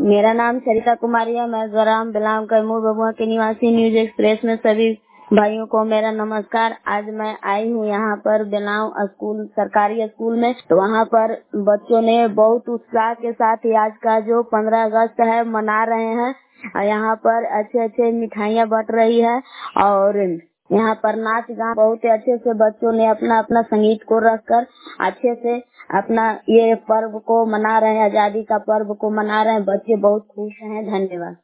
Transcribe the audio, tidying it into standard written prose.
मेरा नाम सरिता कुमारी है। मैं ग्राम बिलाम कैमूर बबुआ के निवासी। न्यूज एक्सप्रेस में सभी भाइयों को मेरा नमस्कार। आज मैं आई हूँ यहाँ पर बिलाव स्कूल, सरकारी स्कूल में। तो वहाँ पर बच्चों ने बहुत उत्साह के साथ ही आज का जो 15 अगस्त है मना रहे हैं। यहाँ पर अच्छे अच्छे मिठाइयाँ बट रही है और यहाँ पर नाच गान बहुत अच्छे से बच्चों ने अपना अपना संगीत को रखकर अच्छे से अपना ये पर्व को मना रहे हैं। आजादी का पर्व को मना रहे हैं। बच्चे बहुत खुश हैं। धन्यवाद।